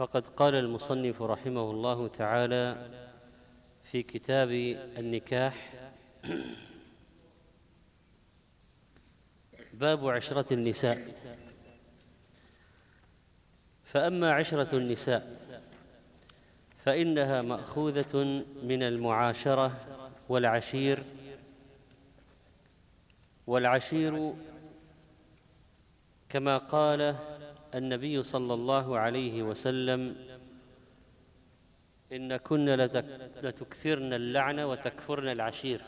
فقد قال المصنف رحمه الله تعالى في كتاب النكاح: باب عشرة النساء. فأما عشرة النساء فإنها مأخوذة من المعاشرة والعشير، والعشير كما قال النبي صلى الله عليه وسلم: إن كن لتكثرن اللعن وتكفرن العشير.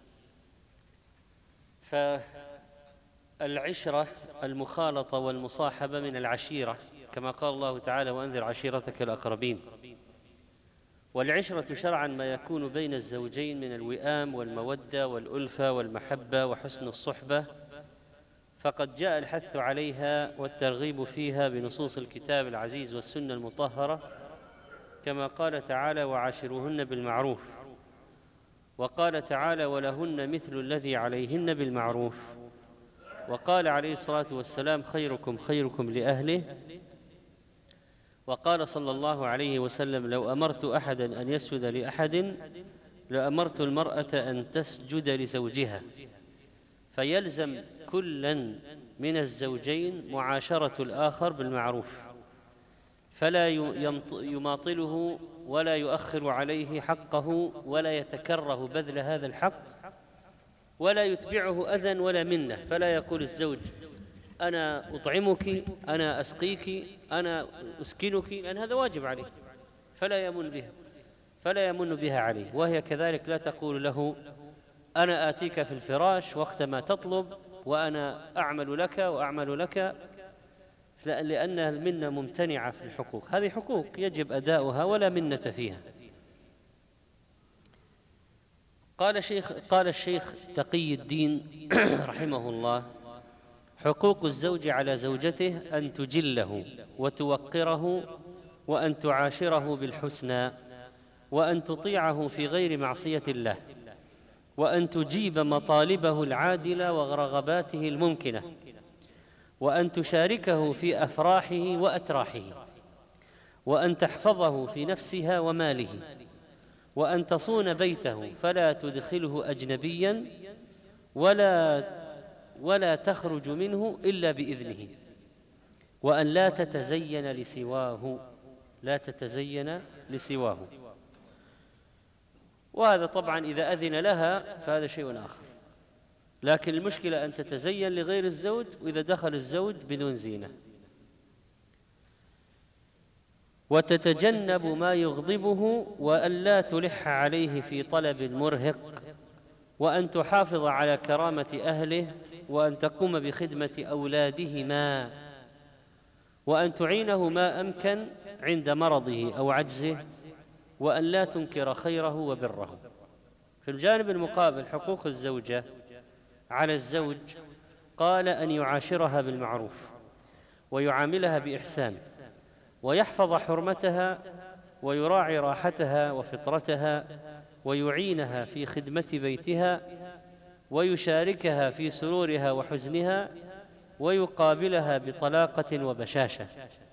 فالعشرة المخالطة والمصاحبة من العشيرة، كما قال الله تعالى: وأنذر عشيرتك الأقربين. والعشرة شرعا ما يكون بين الزوجين من الوئام والمودة والألفة والمحبة وحسن الصحبة، فقد جاء الحث عليها والترغيب فيها بنصوص الكتاب العزيز والسنة المطهرة، كما قال تعالى: وعاشروهن بالمعروف. وقال تعالى: ولهن مثل الذي عليهن بالمعروف. وقال عليه الصلاة والسلام: خيركم خيركم لأهله. وقال صلى الله عليه وسلم: لو أمرت أحدا أن يسجد لأحد لأمرت المرأة أن تسجد لزوجها. فيلزم كلا من الزوجين معاشرة الآخر بالمعروف، فلا يماطله ولا يؤخر عليه حقه، ولا يتكره بذل هذا الحق، ولا يتبعه أذى ولا منة. فلا يقول الزوج: أنا أطعمك، أنا أسقيك، أنا أسكنك، لأن هذا واجب عليه، فلا يمن بها عليه. وهي كذلك لا تقول له: أنا آتيك في الفراش وقت ما تطلب، وأنا أعمل لك وأعمل لك، لأن المنة ممتنعة في الحقوق. هذه حقوق يجب أداؤها ولا منة فيها. قال الشيخ تقي الدين رحمه الله: حقوق الزوج على زوجته أن تجله وتوقره، وأن تعاشره بالحسنى، وأن تطيعه في غير معصية الله، وأن تجيب مطالبه العادلة ورغباته الممكنة، وأن تشاركه في أفراحه وأتراحه، وأن تحفظه في نفسها وماله، وأن تصون بيته فلا تدخله أجنبيا ولا تخرج منه إلا بإذنه، وأن لا تتزين لسواه. وهذا طبعا إذا أذن لها فهذا شيء آخر، لكن المشكلة أن تتزين لغير الزوج، وإذا دخل الزوج بدون زينة. وتتجنب ما يغضبه، وأن لا تلح عليه في طلب مرهق، وأن تحافظ على كرامة أهله، وأن تقوم بخدمة أولادهما، وأن تعينه ما أمكن عند مرضه أو عجزه، وأن لا تنكر خيره وبره. في الجانب المقابل حقوق الزوجة على الزوج: قال أن يعاشرها بالمعروف، ويعاملها بإحسان، ويحفظ حرمتها، ويراعي راحتها وفطرتها، ويعينها في خدمة بيتها، ويشاركها في سرورها وحزنها، ويقابلها بطلاقة وبشاشة،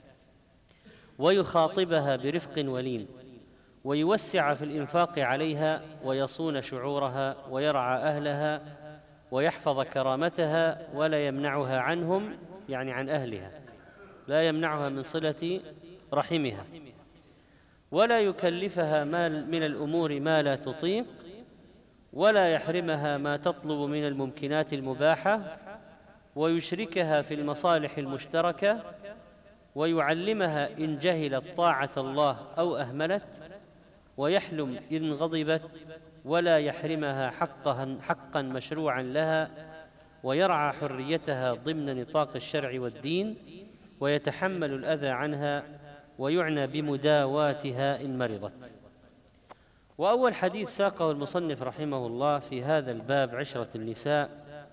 ويخاطبها برفق ولين، ويوسع في الإنفاق عليها، ويصون شعورها، ويرعى أهلها، ويحفظ كرامتها، ولا يمنعها عنهم، يعني عن أهلها، لا يمنعها من صلة رحمها، ولا يكلفها من الأمور ما لا تطيق، ولا يحرمها ما تطلب من الممكنات المباحة، ويشركها في المصالح المشتركة، ويعلمها إن جهلت طاعة الله أو أهملت، ويحلم إن غضبت، ولا يحرمها حقا مشروعا لها، ويرعى حريتها ضمن نطاق الشرع والدين، ويتحمل الأذى عنها، ويعنى بمداواتها إن مرضت. وأول حديث ساقه المصنف رحمه الله في هذا الباب عشرة النساء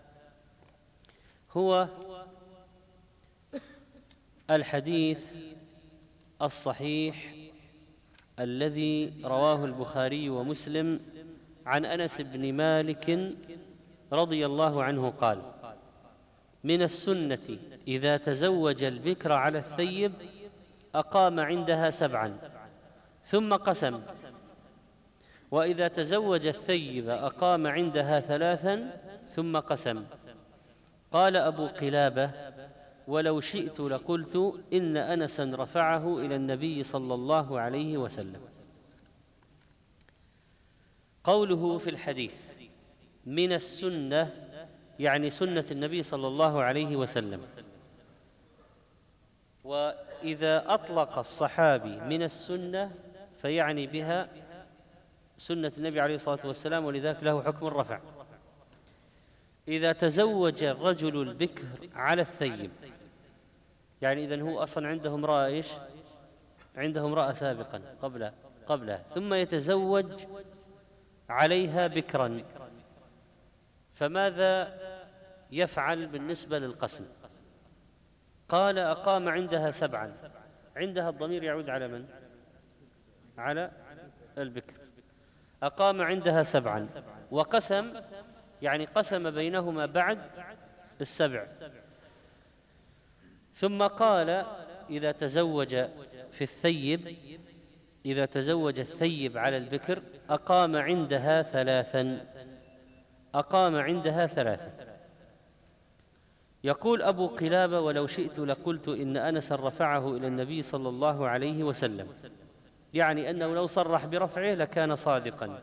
هو الحديث الصحيح الذي رواه البخاري ومسلم عن أنس بن مالك رضي الله عنه قال: من السنة إذا تزوج البكر على الثيب أقام عندها 7 ثم قسم. وإذا تزوج الثيب أقام عندها 3 ثم قسم. قال أبو قلابة: ولو شئت لقلت إن أنسا رفعه إلى النبي صلى الله عليه وسلم. قوله في الحديث من السنة يعني سنة النبي صلى الله عليه وسلم. وإذا أطلق الصحابي من السنة فيعني بها سنة النبي عليه الصلاة والسلام، ولذلك له حكم الرفع. إذا تزوج الرجل البكر على الثيب، يعني إذن هو أصلا عنده امرأة إيش؟ عنده امرأة سابقا قبلها، ثم يتزوج عليها بكرا، فماذا يفعل بالنسبة للقسم؟ قال: أقام عندها 7. عندها الضمير يعود على من؟ على البكر. أقام عندها 7 وقسم، يعني قسم بينهما بعد 7. ثم قال: إذا تزوج الثيب على البكر أقام عندها 3. أقام عندها 3. يقول أبو قلابة: ولو شئت لقلت إن أنسا رفعه إلى النبي صلى الله عليه وسلم، يعني أنه لو صرح برفعه لكان صادقا،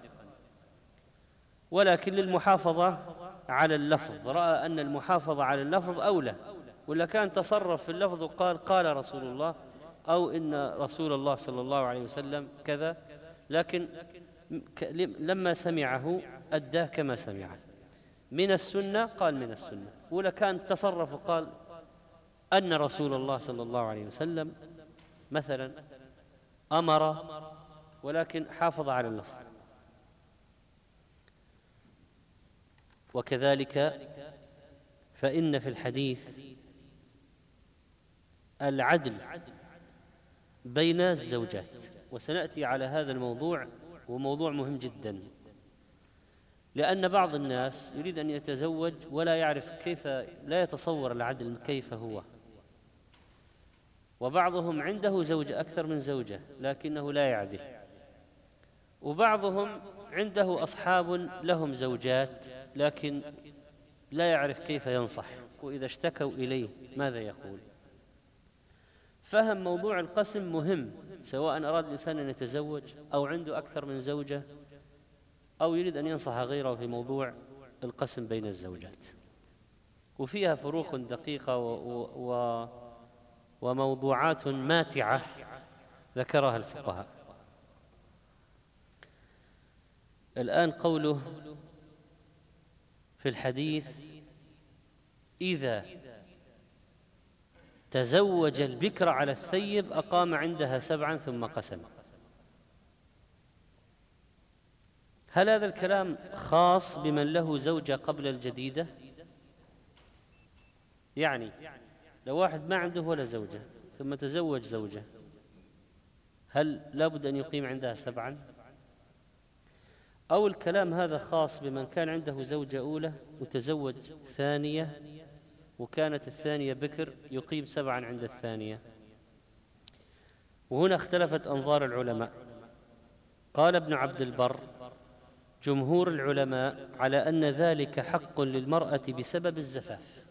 ولكن للمحافظة على اللفظ رأى أن المحافظة على اللفظ أولى، ولا كان تصرف في اللفظ وقال قال رسول الله أو إن رسول الله صلى الله عليه وسلم كذا، لكن لما سمعه أداه كما سمعه. من السنة قال من السنة، ولا كان تصرف وقال أن رسول الله صلى الله عليه وسلم مثلا أمر، ولكن حافظ على اللفظ. وكذلك فإن في الحديث العدل بين الزوجات، وسنأتي على هذا الموضوع، وموضوع مهم جدا، لأن بعض الناس يريد أن يتزوج ولا يعرف كيف، لا يتصور العدل كيف هو. وبعضهم عنده زوجة أكثر من زوجة لكنه لا يعدل، وبعضهم عنده أصحاب لهم زوجات لكن لا يعرف كيف ينصح، وإذا اشتكوا إليه ماذا يقول. فهم موضوع القسم مهم، سواء أراد الإنسان أن يتزوج أو عنده أكثر من زوجة أو يريد أن ينصح غيره في موضوع القسم بين الزوجات، وفيها فروق دقيقة وموضوعات ماتعة ذكرها الفقهاء. الآن قوله في الحديث: إذا تزوج البكر على الثيب أقام عندها 7 ثم قسم. هل هذا الكلام خاص بمن له زوجة قبل الجديدة؟ يعني لو واحد ما عنده ولا زوجة ثم تزوج زوجة، هل لابد أن يقيم عندها 7؟ أو الكلام هذا خاص بمن كان عنده زوجة أولى وتزوج ثانية وكانت الثانية بكر يقيم 7 عند الثانية؟ وهنا اختلفت أنظار العلماء. قال ابن عبد البر: جمهور العلماء على أن ذلك حق للمرأة بسبب الزفاف،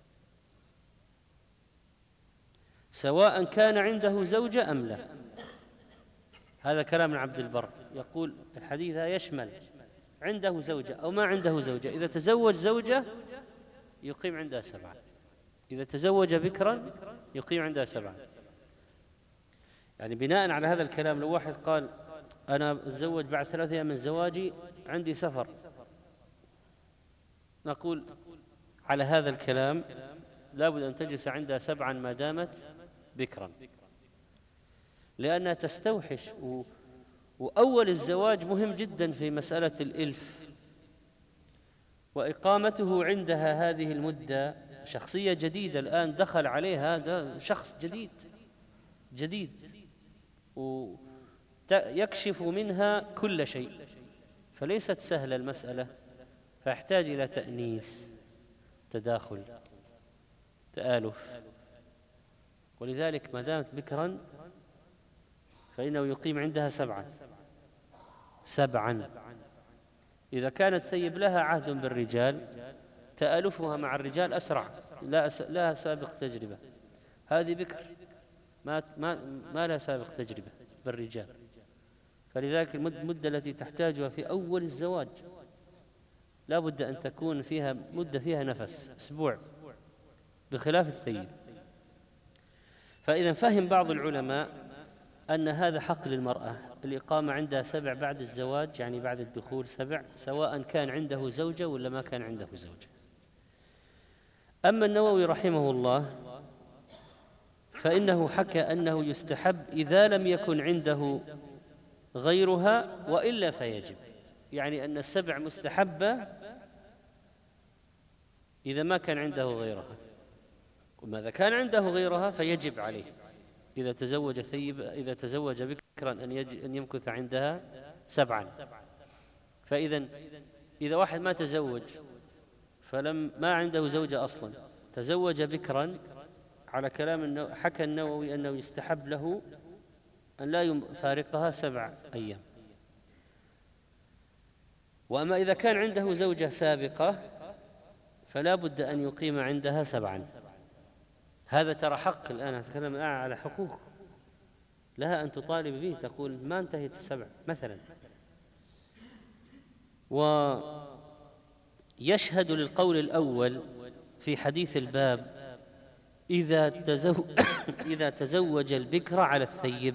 سواء كان عنده زوجة أم لا. هذا كلام ابن عبد البر، يقول الحديث يشمل عنده زوجة أو ما عنده زوجة، إذا تزوج زوجة يقيم عندها 7، إذا تزوج بكرا يقيم عندها 7. يعني بناء على هذا الكلام، لو واحد قال أنا أتزوج بعد 3 أيام من زواجي عندي سفر، نقول على هذا الكلام لابد أن تجلس عندها 7 ما دامت بكرا، لأنها تستوحش. وأول الزواج مهم جدا في مسألة الإلف، وإقامته عندها هذه المدة. شخصية جديدة الآن دخل عليها، هذا شخص جديد ويكشف منها كل شيء، فليست سهلة المسألة، فيحتاج إلى تأنيس، تداخل، تآلف. ولذلك ما دامت بكرا فإنه يقيم عندها سبعا. إذا كانت ثيب لها عهد بالرجال تآلفها مع الرجال أسرع، لا سابق تجربة. هذه بكر ما لها سابق تجربة بالرجال، فلذلك المدة التي تحتاجها في أول الزواج لا بد أن تكون فيها مدة فيها نفس، أسبوع، بخلاف الثيب. فإذا فهم بعض العلماء أن هذا حق للمرأة، الإقامة عندها 7 بعد الزواج، يعني بعد الدخول 7، سواء كان عنده زوجة ولا ما كان عنده زوجة. أما النووي رحمه الله فإنه حكى أنه يستحب إذا لم يكن عنده غيرها، وإلا فيجب، يعني أن 7 مستحبة إذا ما كان عنده غيرها، وماذا كان عنده غيرها فيجب عليه إذا تزوج بكرا أن يمكث عندها 7. فإذا إذا واحد ما تزوج ما عنده زوجة أصلا، تزوج بكرا، على كلام حكى النووي أنه يستحب له أن لا يفارقها 7 أيام. وأما إذا كان عنده زوجة سابقة فلا بد أن يقيم عندها 7. هذا ترى حق، الآن أتكلم على حقوق لها أن تطالب به، تقول ما انتهت 7 مثلا. ويشهد للقول الأول في حديث الباب إذا تزوج البكر على الثيب،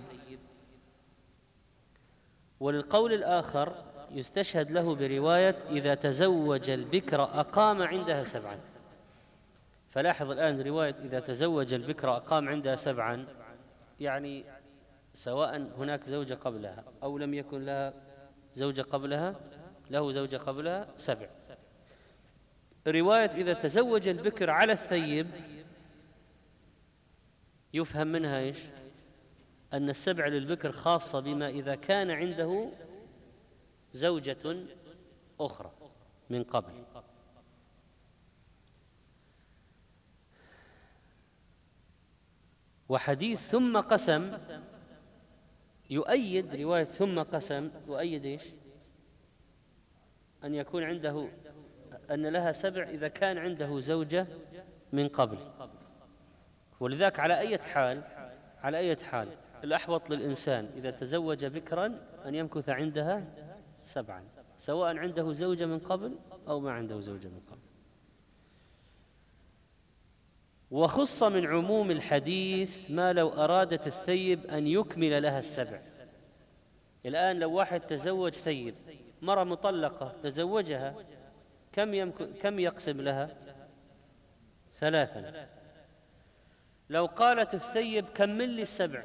وللقول الآخر يستشهد له برواية إذا تزوج البكر أقام عندها 7. فلاحظ الآن رواية إذا تزوج البكر أقام عندها 7، يعني سواء هناك زوجة قبلها أو لم يكن لها زوجة قبلها، له زوجة قبلها 7. رواية إذا تزوج البكر على الثيب يفهم منها إيش؟ أن 7 للبكر خاصة بما إذا كان عنده زوجة أخرى من قبل. وحديث ثم قسم يؤيد رواية ثم قسم، يؤيد إيش؟ أن يكون عنده أن لها 7 إذا كان عنده زوجة من قبل. ولذلك على أي حال الأحوط للإنسان إذا تزوج بكرا أن يمكث عندها 7، سواء عنده زوجة من قبل أو ما عنده زوجة من قبل. وخص من عموم الحديث ما لو أرادت الثيب أن يكمل لها 7. الآن لو واحد تزوج ثيب، مرة مطلقة تزوجها، كم يقسم لها؟ 3. لو قالت الثيب كمل لي 7،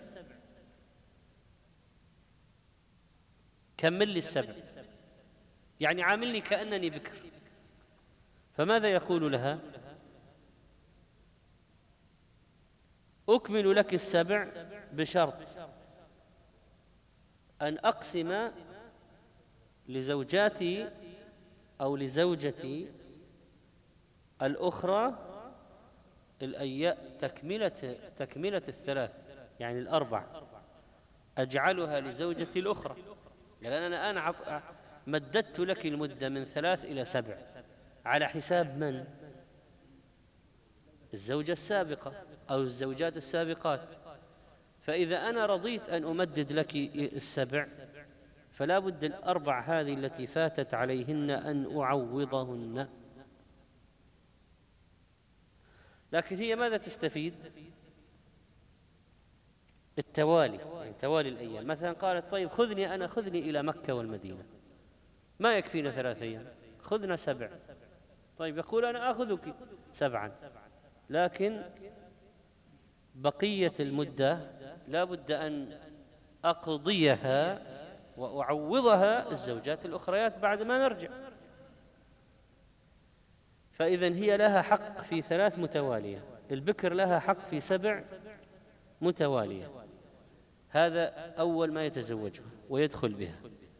كمل لي 7، يعني عاملني كأنني بكر، فماذا يقول لها؟ أكمل لك 7 بشرط أن أقسم لزوجاتي أو لزوجتي الأخرى تكملة 3، يعني 4 أجعلها لزوجتي الأخرى، لأن أنا مددت لك المدة من 3 إلى 7 على حساب من؟ الزوجة السابقة أو الزوجات السابقات. فإذا أنا رضيت أن أمدد لك 7 فلا بد 4 هذه التي فاتت عليهن أن أعوضهن. لكن هي ماذا تستفيد؟ التوالي، يعني توالي الأيام. مثلا قالت طيب خذني إلى مكة والمدينة، ما يكفينا 3 أيام، خذنا 7. طيب يقول أنا آخذك 7، لكن بقية المدة لا بد أن أقضيها وأعوضها الزوجات الأخريات بعد ما نرجع. فإذن هي لها حق في 3 متوالية، البكر لها حق في 7 متوالية. هذا أول ما يتزوجها ويدخل بها.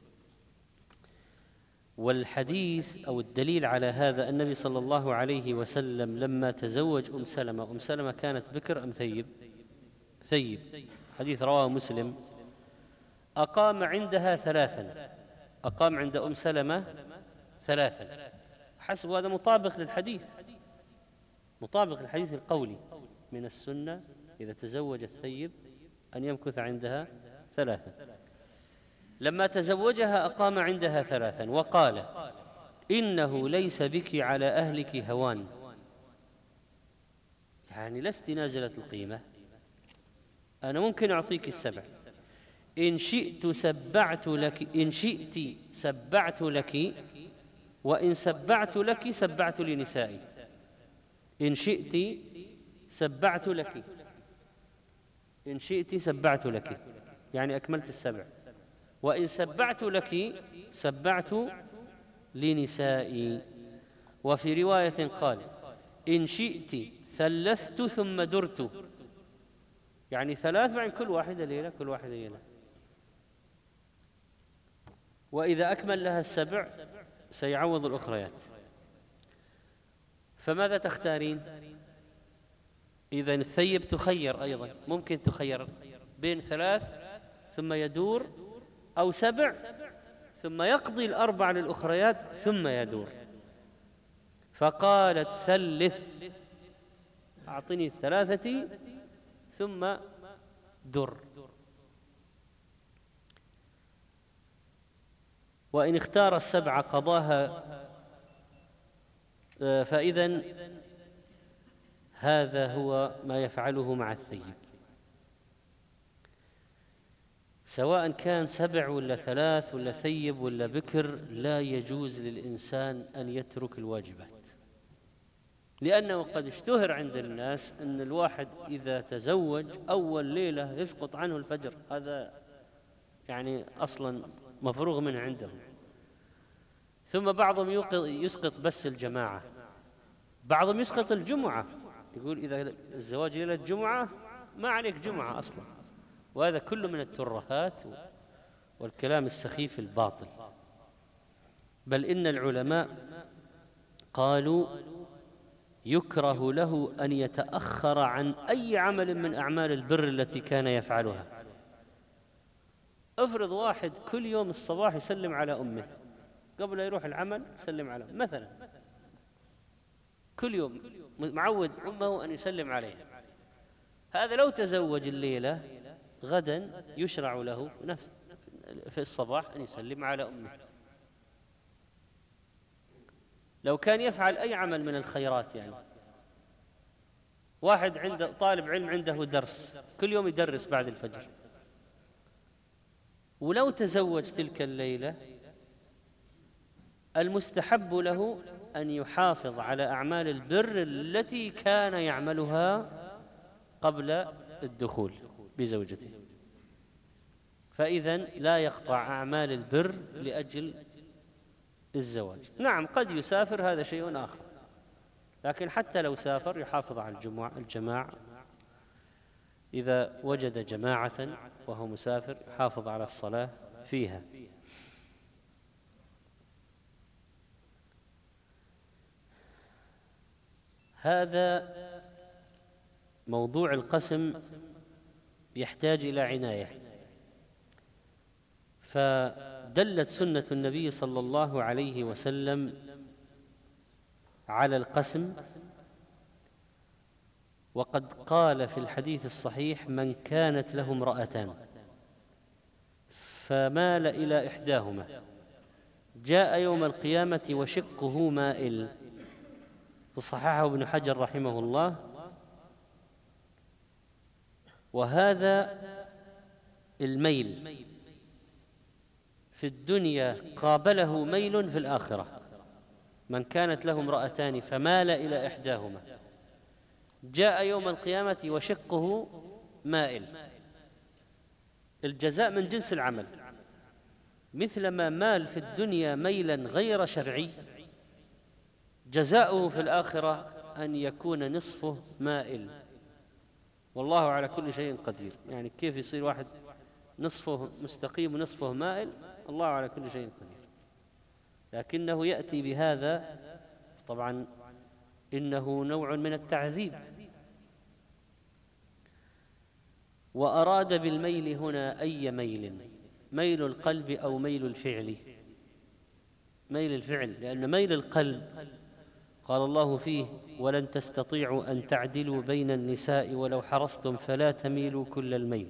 والحديث أو الدليل على هذا النبي صلى الله عليه وسلم لما تزوج أم سلمة كانت بكر أم ثيب؟ حديث رواه مسلم أقام عندها ثلاثا، أقام عند أم سلمة ثلاثا، حسب هذا مطابق للحديث، مطابق للحديث القولي من السنة إذا تزوج الثيب أن يمكث عندها ثلاثا. لما تزوجها أقام عندها ثلاثا وقال: إنه ليس بك على أهلك هوان، يعني لست نازلة القيمة، أنا ممكن أعطيك السبع، إن شئت سبعت لك، إن شئت سبعت لك، وإن سبعت لك سبعت لنسائي. إن شئت سبعت لك، إن شئت سبعت لك، يعني أكملت السبع، وإن سبعت لك سبعت لنسائي. وفي رواية قال: إن شئت ثلثت ثم درت، يعني ثلاث بعد كل واحدة ليلة، كل واحدة ليلة. وإذا أكمل لها السبع سيعوض الأخريات. فماذا تختارين؟ إذن الثيب تخير أيضا، ممكن تخير بين ثلاث ثم يدور، أو سبع ثم يقضي الأربع للأخريات ثم يدور. فقالت: ثلث، أعطني الثلاثة ثم در. وإن اختار السبع قضاها. فإذن هذا هو ما يفعله مع الثيب، سواء كان سبع ولا ثلاث ولا ثيب ولا بكر، لا يجوز للإنسان أن يترك الواجبات، لأنه قد اشتهر عند الناس أن الواحد إذا تزوج أول ليلة يسقط عنه الفجر، هذا يعني أصلا مفروغ منه عندهم. ثم بعضهم يسقط بس الجماعة، بعضهم يسقط الجمعة، يقول إذا الزواج ليلة الجمعة ما عليك جمعة أصلا. وهذا كله من الترهات والكلام السخيف الباطل. بل إن العلماء قالوا: يكره له أن يتأخر عن أي عمل من أعمال البر التي كان يفعلها. افرض واحد كل يوم الصباح يسلم على أمه قبل يروح العمل، يسلم على أمه مثلا، كل يوم معود أمه أن يسلم عليها، هذا لو تزوج الليلة غدا يشرع له نفس في الصباح أن يسلم على أمه. لو كان يفعل أي عمل من الخيرات، يعني واحد عنده طالب علم عنده درس كل يوم يدرس بعد الفجر، ولو تزوج تلك الليلة المستحب له أن يحافظ على أعمال البر التي كان يعملها قبل الدخول بزوجته، فإذن لا يقطع أعمال البر لأجل الزواج. نعم قد يسافر، هذا شيء آخر، لكن حتى لو سافر يحافظ على الجماعة، إذا وجد جماعة وهو مسافر يحافظ على الصلاة فيها. هذا موضوع القسم يحتاج إلى عناية، فدلت سنة النبي صلى الله عليه وسلم على القسم، وقد قال في الحديث الصحيح: من كانت له امرأتان فمال إلى إحداهما جاء يوم القيامة وشقه مائل. فصححه ابن حجر رحمه الله. وهذا الميل في الدنيا قابله ميل في الآخرة. من كانت له امرأتان فمال إلى إحداهما جاء يوم القيامة وشقه مائل. الجزاء من جنس العمل، مثلما مال في الدنيا ميلا غير شرعي، جزاؤه في الآخرة أن يكون نصفه مائل. والله على كل شيء قدير. يعني كيف يصير واحد نصفه مستقيم ونصفه مائل؟ الله على كل شيء قدير. لكنه يأتي بهذا، طبعا إنه نوع من التعذيب. وأراد بالميل هنا أي ميل، ميل القلب أو ميل الفعل؟ ميل الفعل، لأن ميل القلب قال الله فيه: ولن تستطيعوا أن تعدلوا بين النساء ولو حرصتم فلا تميلوا كل الميل.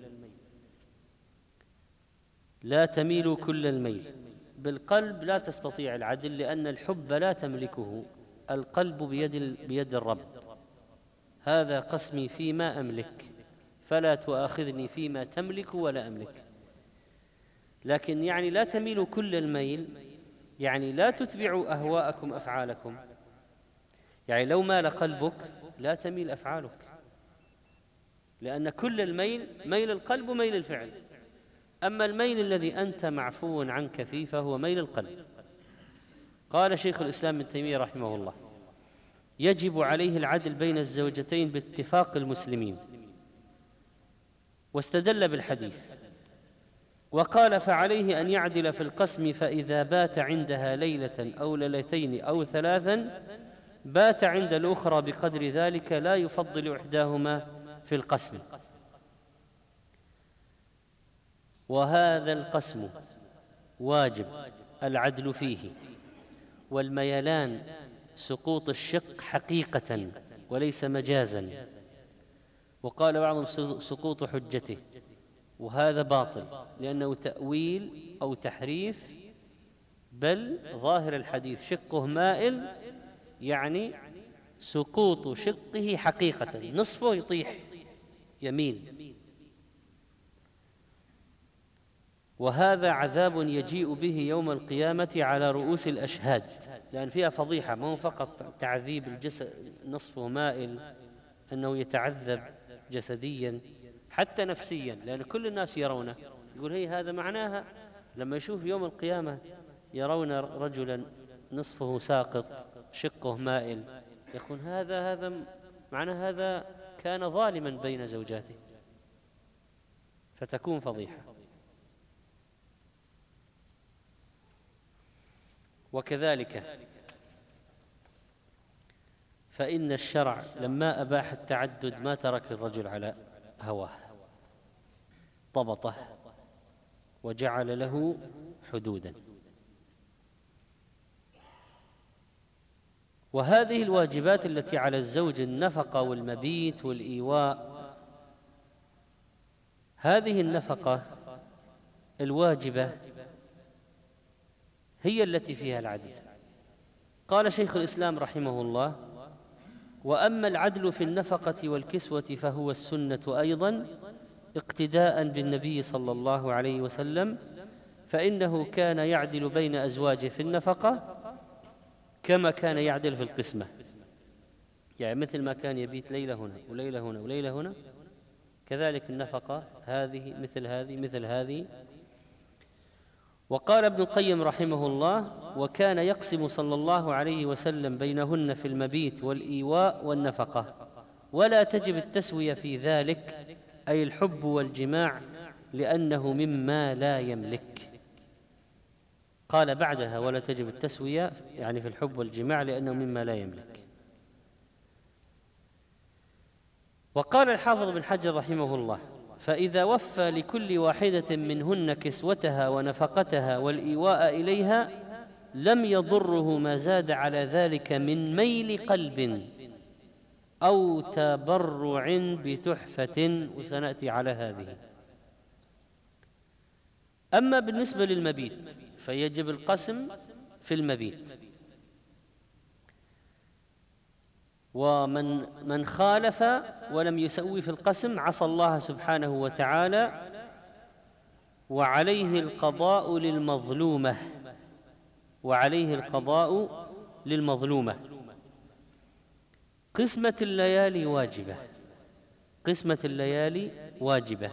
لا تميلوا كل الميل. بالقلب لا تستطيع العدل، لأن الحب لا تملكه، القلب بيد الرب. هذا قسمي فيما أملك، فلا تؤاخذني فيما تملك ولا أملك. لكن يعني لا تميلوا كل الميل، يعني لا تتبعوا أهواءكم أفعالكم. يعني لو مال قلبك لا تميل أفعالك، لأن كل الميل ميل القلب وميل الفعل. أما الميل الذي أنت معفو عنك فيه فهو ميل القلب. قال شيخ الإسلام ابن تيمية رحمه الله: يجب عليه العدل بين الزوجتين باتفاق المسلمين، واستدل بالحديث وقال: فعليه أن يعدل في القسم، فإذا بات عندها ليلة أو ليلتين أو ثلاثا بات عند الأخرى بقدر ذلك، لا يفضل إحداهما في القسم. وهذا القسم واجب العدل فيه، والميلان سقوط الشق حقيقة وليس مجازا، وقال بعضهم سقوط حجته، وهذا باطل لأنه تأويل أو تحريف، بل ظاهر الحديث شقه مائل، يعني سقوط شقه حقيقة، نصفه يطيح يميل. وهذا عذاب يجيء به يوم القيامة على رؤوس الأشهاد، لأن فيها فضيحة، ما هو فقط تعذيب الجسد نصفه مائل، أنه يتعذب جسديا حتى نفسيا، لأن كل الناس يرونه. يقول هي هذا معناها لما يشوف يوم القيامة يرون رجلا نصفه ساقط شقه مائل، يقول هذا معنى هذا كان ظالما بين زوجاته، فتكون فضيحة. وكذلك فإن الشرع لما أباح التعدد ما ترك الرجل على هواه، ضبطه وجعل له حدودا. وهذه الواجبات التي على الزوج، النفقة والمبيت والإيواء، هذه النفقة الواجبة هي التي فيها العدل. قال شيخ الإسلام رحمه الله: وأما العدل في النفقة والكسوة فهو السنة أيضا، اقتداء بالنبي صلى الله عليه وسلم، فإنه كان يعدل بين أزواجه في النفقة كما كان يعدل في القسمة، يعني مثل ما كان يبيت ليلة هنا وليلة هنا وليلة هنا، كذلك النفقة هذه مثل هذه مثل هذه. وقال ابن القيم رحمه الله: وكان يقسم صلى الله عليه وسلم بينهن في المبيت والإيواء والنفقة، ولا تجب التسوية في ذلك، أي الحب والجماع، لأنه مما لا يملك. قال بعدها: ولا تجب التسوية، يعني في الحب والجماع، لأنه مما لا يملك. وقال الحافظ بن حجر رحمه الله: فإذا وفى لكل واحدة منهن كسوتها ونفقتها والإيواء إليها لم يضره ما زاد على ذلك من ميل قلب أو تبرع بتحفة، وسنأتي على هذه. أما بالنسبة للمبيت فيجب القسم في المبيت، ومن خالف ولم يسوي في القسم عصى الله سبحانه وتعالى، وعليه القضاء للمظلومة، وعليه القضاء للمظلومة. قسمة الليالي واجبة، قسمة الليالي واجبة.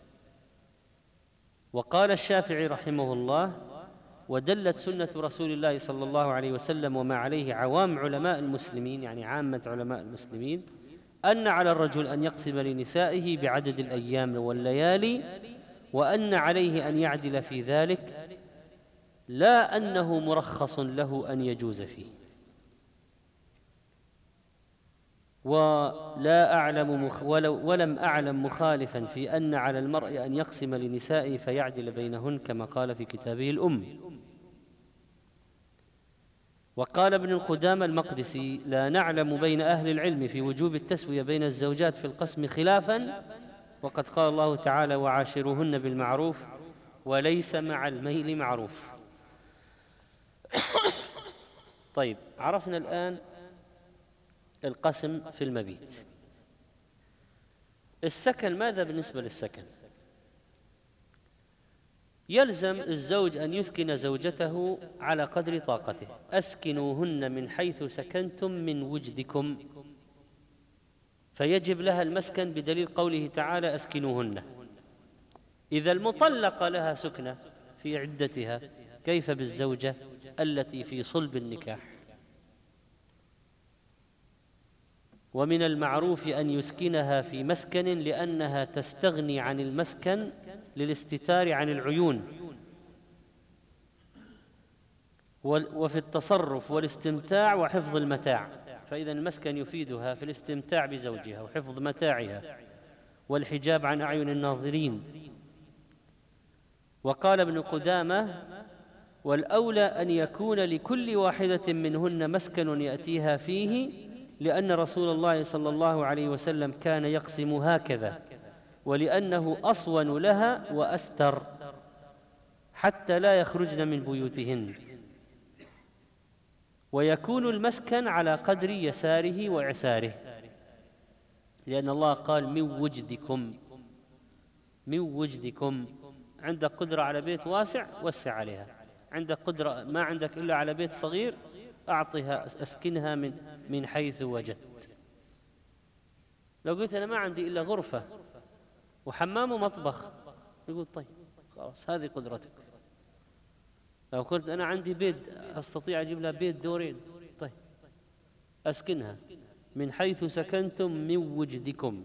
وقال الشافعي رحمه الله: ودلت سنة رسول الله صلى الله عليه وسلم وما عليه عوام علماء المسلمين، يعني عامة علماء المسلمين، أن على الرجل أن يقسم لنسائه بعدد الأيام والليالي، وأن عليه أن يعدل في ذلك، لا أنه مرخص له أن يجوز فيه. ولم أعلم مخالفا في أن على المرء أن يقسم لنسائه فيعدل بينهن كما قال في كتابه الأم. وقال ابن القدامى المقدسي: لا نعلم بين أهل العلم في وجوب التسوية بين الزوجات في القسم خلافا، وقد قال الله تعالى: وعاشروهن بالمعروف، وليس مع الميل معروف. طيب، عرفنا الآن القسم في المبيت. السكن، ماذا بالنسبة للسكن؟ يلزم الزوج أن يسكن زوجته على قدر طاقته. أسكنوهن من حيث سكنتم من وجدكم، فيجب لها المسكن بدليل قوله تعالى: أسكنوهن. إذا المطلقة لها سكنة في عدتها، كيف بالزوجة التي في صلب النكاح؟ ومن المعروف أن يسكنها في مسكن، لأنها تستغني عن المسكن للاستتار عن العيون وفي التصرف والاستمتاع وحفظ المتاع، فإذا المسكن يفيدها في الاستمتاع بزوجها وحفظ متاعها والحجاب عن أعين الناظرين. وقال ابن قدامة: والأولى أن يكون لكل واحدة منهن مسكن يأتيها فيه، لأن رسول الله صلى الله عليه وسلم كان يقسم هكذا، ولأنه أصون لها وأستر حتى لا يخرجن من بيوتهن. ويكون المسكن على قدر يساره وإعساره، لأن الله قال: من وجدكم. من وجدكم. عندك قدرة على بيت واسع، وسع عليها. عندك قدرة ما عندك إلا على بيت صغير، أعطها أسكنها من حيث وجدت. لو قلت أنا ما عندي إلا غرفة وحمام ومطبخ، يقول طيب خلاص هذه قدرتك. لو قلت أنا عندي بيت أستطيع أجيب لها بيت دورين، طيب أسكنها من حيث سكنتم من وجدكم.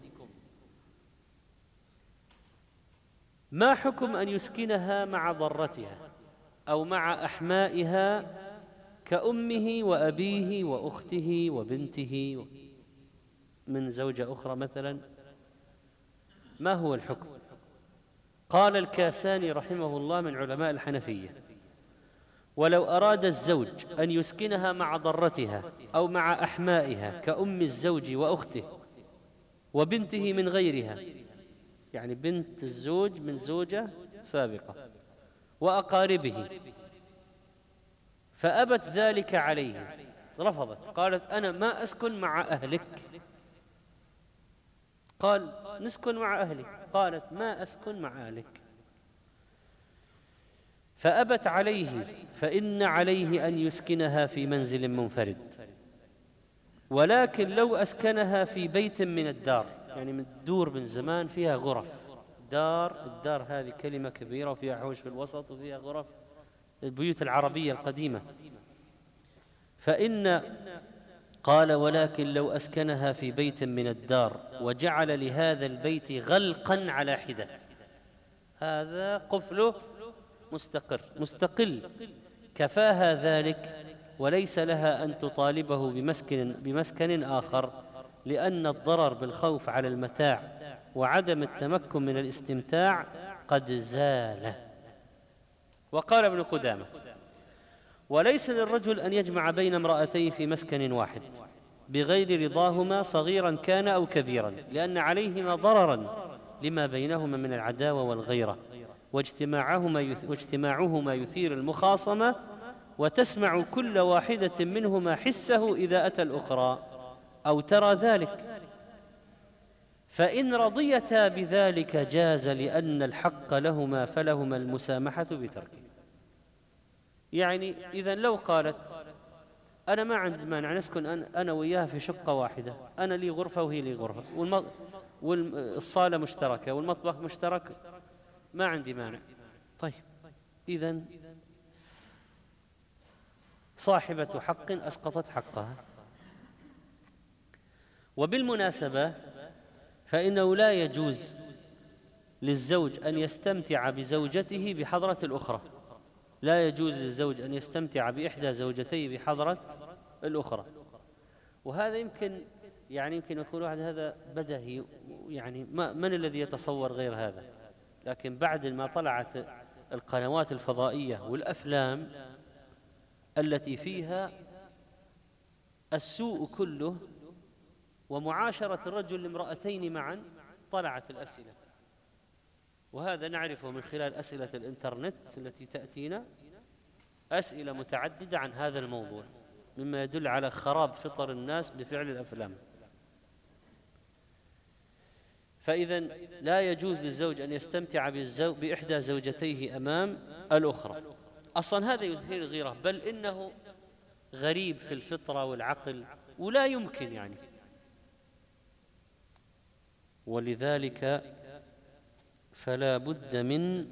ما حكم أن يسكنها مع ضرتها أو مع أحمائها كأمه وأبيه وأخته وبنته من زوجة أخرى مثلا؟ ما هو الحكم؟ قال الكاساني رحمه الله من علماء الحنفية: ولو أراد الزوج أن يسكنها مع ضرتها أو مع أحمائها كأم الزوج وأخته وبنته من غيرها، يعني بنت الزوج من زوجة سابقة وأقاربه، فأبت ذلك عليه، رفضت، قالت أنا ما أسكن مع أهلك. قال نسكن مع أهلك، قالت ما أسكن مع أهلك، فأبت عليه، فإن عليه أن يسكنها في منزل منفرد. ولكن لو أسكنها في بيت من الدار، يعني من الدور من زمان فيها غرف، الدار هذه كلمة كبيرة وفيها حوش في الوسط وفيها غرف، البيوت العربية القديمة. قال ولكن لو أسكنها في بيت من الدار وجعل لهذا البيت غلقا على حدة، هذا قفله مستقل، كفاها ذلك، وليس لها أن تطالبه بمسكن آخر، لأن الضرر بالخوف على المتاع وعدم التمكن من الاستمتاع قد زال. وقال ابن قدامة: وليس للرجل أن يجمع بين امرأتين في مسكن واحد بغير رضاهما صغيرا كان أو كبيرا، لأن عليهما ضررا لما بينهما من العداوة والغيرة، واجتماعهما يثير المخاصمة، وتسمع كل واحدة منهما حسه إذا أتى الأخرى أو ترى ذلك، فإن رضيتا بذلك جاز، لأن الحق لهما فلهما المسامحة بتركه. يعني إذا لو قالت أنا ما عندي مانع نسكن أنا وياها في شقة واحدة، أنا لي غرفة وهي لي غرفة، والصالة مشتركة والمطبخ مشترك، ما عندي مانع، طيب إذن صاحبة حق أسقطت حقها. وبالمناسبة فإنه لا يجوز للزوج أن يستمتع بزوجته بحضرة الأخرى، لا يجوز للزوج أن يستمتع بإحدى زوجتيه بحضرة الأخرى. وهذا يمكن يعني يمكن يقول واحد هذا بدهي، يعني من الذي يتصور غير هذا؟ لكن بعد ما طلعت القنوات الفضائية والأفلام التي فيها السوء كله ومعاشرة الرجل لامرأتين معا، طلعت الأسئلة. وهذا نعرفه من خلال أسئلة الإنترنت التي تأتينا، أسئلة متعددة عن هذا الموضوع، مما يدل على خراب فطر الناس بفعل الأفلام. فإذا لا يجوز للزوج أن يستمتع بإحدى زوجتيه أمام الأخرى. أصلا هذا يثير الغيرة، بل إنه غريب في الفطرة والعقل ولا يمكن يعني. ولذلك فلا بد من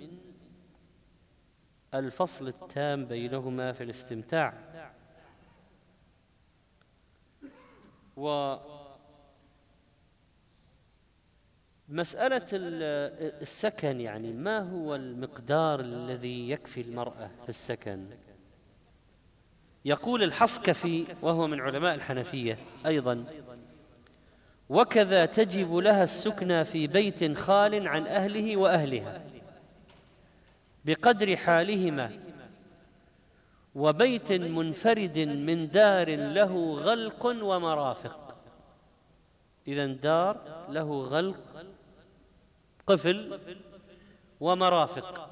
الفصل التام بينهما في الاستمتاع. ومسألة السكن، يعني ما هو المقدار الذي يكفي المرأة في السكن؟ يقول الحصكفي وهو من علماء الحنفية أيضا: وكذا تجب لها السكنى في بيت خال عن أهله وأهلها بقدر حالهما، وبيت منفرد من دار له غلق ومرافق. إذن دار له غلق، قفل ومرافق،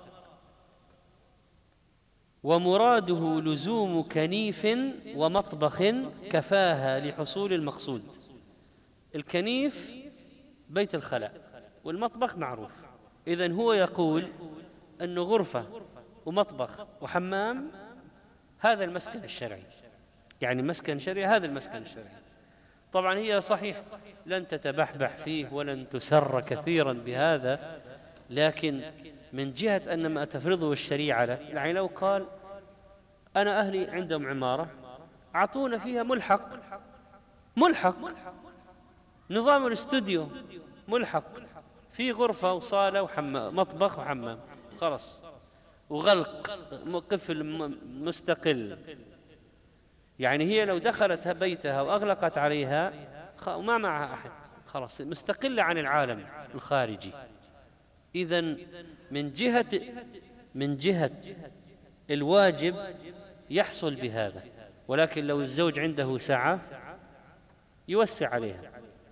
ومراده لزوم كنيف ومطبخ كفاها لحصول المقصود. الكنيف بيت الخلاء، والمطبخ معروف. إذن هو يقول أن غرفة ومطبخ وحمام هذا المسكن الشرعي، يعني مسكن شرعي، هذا المسكن الشرعي. طبعا هي صحيح لن تتبحبح فيه ولن تسر كثيرا بهذا، لكن من جهة أن ما تفرضه الشريعة له، يعني لو قال أنا أهلي عندهم عمارة أعطونا فيها ملحق نظام الاستوديو، ملحق في غرفة وصالة وحمام، مطبخ وحمام، خلاص، وغلق قفل مستقل. يعني هي لو دخلت بيتها وأغلقت عليها وما معها أحد، خلاص مستقلة عن العالم الخارجي. إذن من جهة الواجب يحصل بهذا، ولكن لو الزوج عنده سعة يوسع عليها.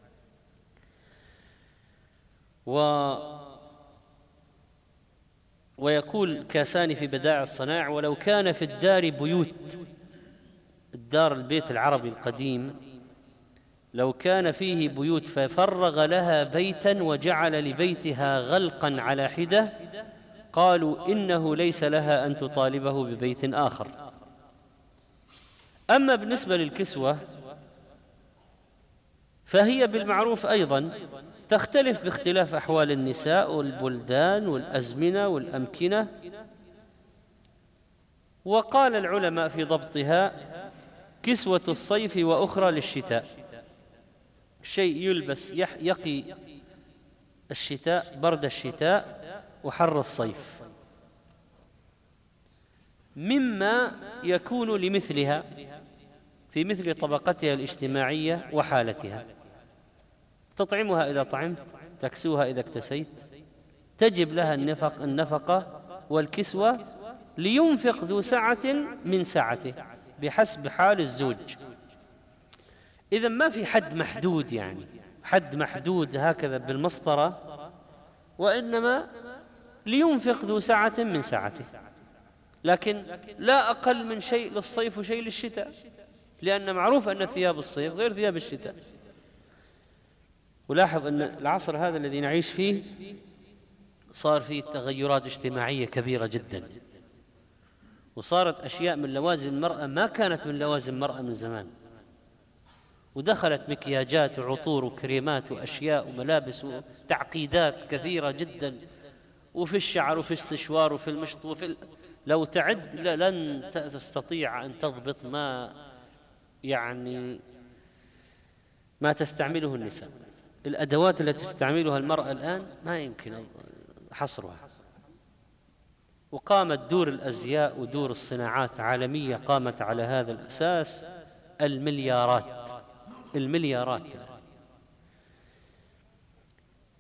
ويقول كاساني في بدائع الصنائع: ولو كان في الدار بيوت، الدار البيت العربي القديم، لو كان فيه بيوت ففرغ لها بيتا وجعل لبيتها غلقا على حدة، قالوا إنه ليس لها أن تطالبه ببيت آخر. أما بالنسبة للكسوة فهي بالمعروف أيضا تختلف باختلاف أحوال النساء والبلدان والأزمنة والأمكنة. وقال العلماء في ضبطها: كسوة الصيف وأخرى للشتاء، شيء يلبس يقي الشتاء، برد الشتاء وحر الصيف، مما يكون لمثلها في مثل طبقتها الاجتماعية وحالتها. تطعمها إذا طعمت، تكسوها إذا اكتسيت، تجب لها النفقة والكسوة، لينفق ذو سعة من سعته بحسب حال الزوج. إذا ما في حد محدود، يعني حد محدود هكذا بالمسطرة، وإنما لينفق ذو سعة من سعته، لكن لا أقل من شيء للصيف وشيء للشتاء، لأن معروف أن ثياب الصيف غير ثياب الشتاء. ولاحظ أن العصر هذا الذي نعيش فيه صار فيه تغيرات اجتماعية كبيرة جدا، وصارت أشياء من لوازم المرأة ما كانت من لوازم المرأة من زمان، ودخلت مكياجات وعطور وكريمات وأشياء وملابس وتعقيدات كثيرة جدا، وفي الشعر وفي السشوار وفي المشط لو تعد لن تستطيع أن تضبط ما تستعمله النساء. الأدوات التي تستعملها المرأة الآن ما يمكن حصرها. وقامت دور الأزياء ودور الصناعات عالمية قامت على هذا الأساس، المليارات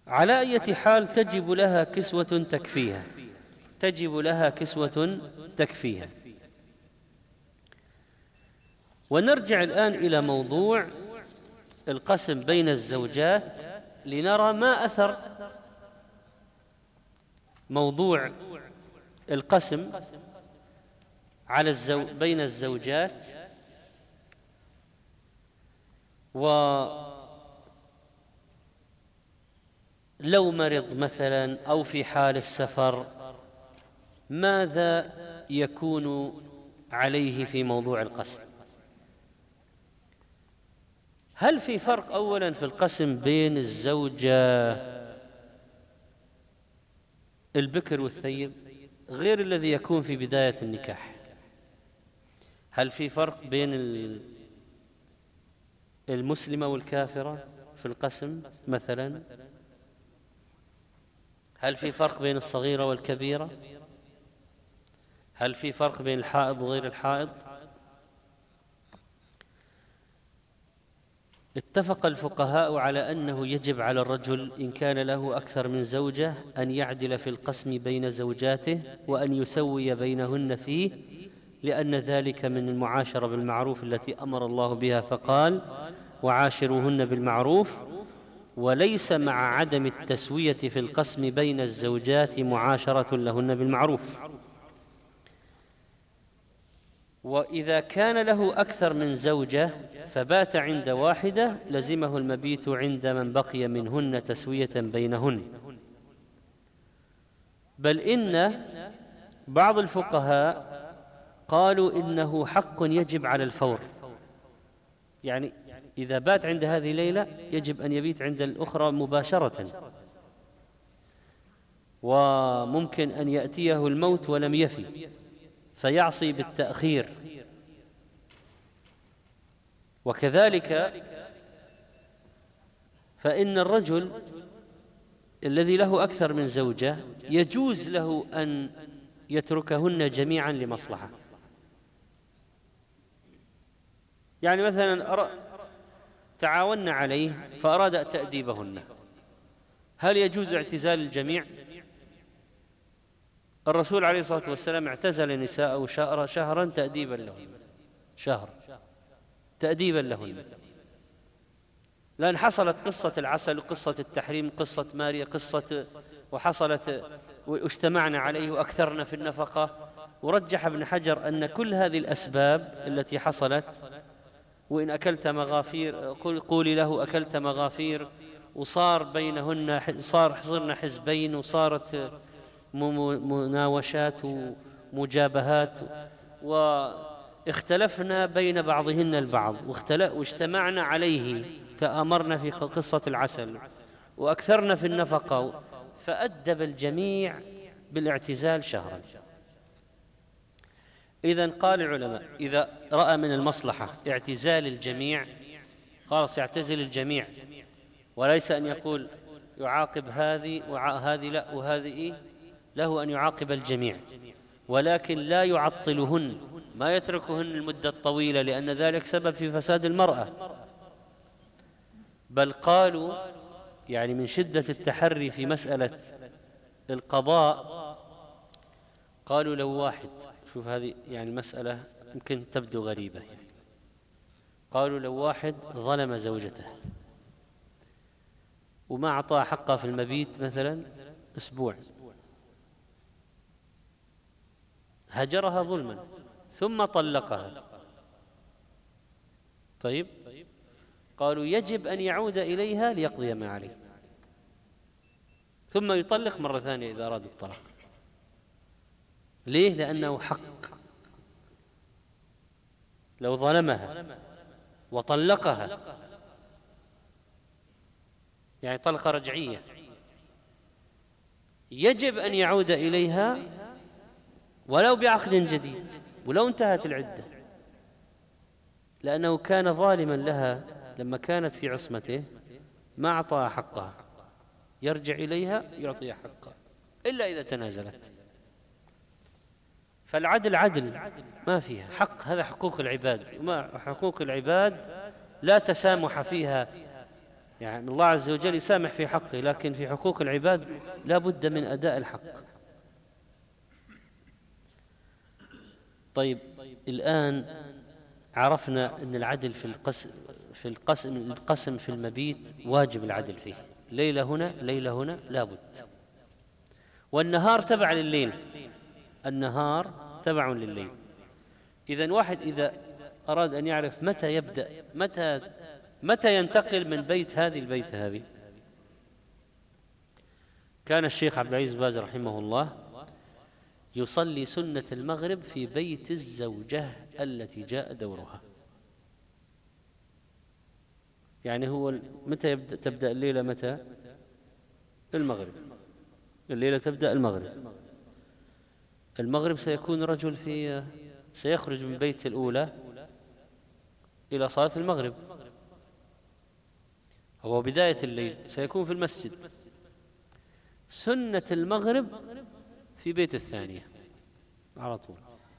على أي حال تجب لها كسوة تكفيها، تجب لها كسوة تكفيها. ونرجع الآن إلى موضوع القسم بين الزوجات لنرى ما أثر موضوع القسم على بين الزوجات. ولو مرض مثلا أو في حال السفر ماذا يكون عليه في موضوع القسم؟ هل في فرق أولا في القسم بين الزوجة البكر والثيب غير الذي يكون في بداية النكاح؟ هل في فرق بين المسلمة والكافرة في القسم مثلا؟ هل في فرق بين الصغيرة والكبيرة؟ هل في فرق بين الحائض وغير الحائض؟ اتفق الفقهاء على أنه يجب على الرجل إن كان له أكثر من زوجة أن يعدل في القسم بين زوجاته وأن يسوي بينهن فيه، لأن ذلك من المعاشرة بالمعروف التي أمر الله بها فقال: وعاشروهن بالمعروف. وليس مع عدم التسوية في القسم بين الزوجات معاشرة لهن بالمعروف. وإذا كان له أكثر من زوجة فبات عند واحدة لزمه المبيت عند من بقي منهن تسوية بينهن. بل إن بعض الفقهاء قالوا إنه حق يجب على الفور، يعني إذا بات عند هذه ليلة يجب أن يبيت عند الأخرى مباشرة، وممكن أن يأتيه الموت ولم يفي فيعصي بالتأخير. وكذلك فإن الرجل الذي له أكثر من زوجة يجوز له أن يتركهن جميعا لمصلحة. يعني مثلا تعاون عليه فأراد تأديبهن، هل يجوز اعتزال الجميع؟ الرسول عليه الصلاة والسلام اعتزل نساءه شهرا تأديبا لهن، شهر تأديبا لهن، لأن حصلت قصة العسل وقصة التحريم، قصة ماريا، قصة وحصلت واجتمعنا عليه وأكثرنا في النفقة. ورجح ابن حجر أن كل هذه الأسباب التي حصلت، وإن أكلت مغافير قولي له أكلت مغافير، وصار بينهن صرنا حزبين، وصارت مناوشات ومجابهات، واختلفنا بين بعضهن البعض، واجتمعنا عليه، تآمرنا في قصة العسل وأكثرنا في النفقة، فأدب الجميع بالاعتزال شهرا. إذن قال العلماء إذا رأى من المصلحة اعتزال الجميع خلاص يعتزل الجميع، وليس أن يقول يعاقب هذه وهذه لا وهذه إيه، له أن يعاقب الجميع، ولكن لا يعطلهن، ما يتركهن المدة الطويلة، لأن ذلك سبب في فساد المرأة. بل قالوا يعني من شدة التحري في مسألة القضاء، قالوا لو واحد، شوف هذه يعني مسألة يمكن تبدو غريبة، يعني قالوا لو واحد ظلم زوجته وما أعطاها حقها في المبيت مثلا أسبوع، هجرها ظلما ثم طلقها، طيب قالوا يجب أن يعود إليها ليقضي ما عليه، ثم يطلق مرة ثانية إذا أراد الطلاق. ليه؟ لأنه حق. لو ظلمها وطلقها يعني طلقة رجعية، يجب أن يعود إليها ولو بعقد جديد ولو انتهت العدة، لأنه كان ظالما لها لما كانت في عصمته، ما أعطاها حقها، يرجع إليها يعطيها حقها إلا إذا تنازلت. فالعدل عدل ما فيها حق، هذا حقوق العباد، وما حقوق العباد لا تسامح فيها يعني الله عز وجل يسامح في حقه، لكن في حقوق العباد لا بد من أداء الحق. طيب، الآن عرفنا أن العدل القسم في المبيت واجب العدل فيه، ليلة هنا ليلة هنا لا بد. والنهار تبع لليل، النهار تبع لليل. إذن واحد إذا أراد أن يعرف متى يبدأ، متى ينتقل من بيت هذه البيت هذه، كان الشيخ عبد العزيز باز رحمه الله يصلي سنة المغرب في بيت الزوجة التي جاء دورها. يعني هو متى تبدأ الليلة؟ متى؟ المغرب. الليلة تبدأ المغرب سيكون رجل سيخرج من بيت الأولى إلى صلاة المغرب، هو بداية الليل سيكون في المسجد. سنة المغرب في بيت الثانية على طول.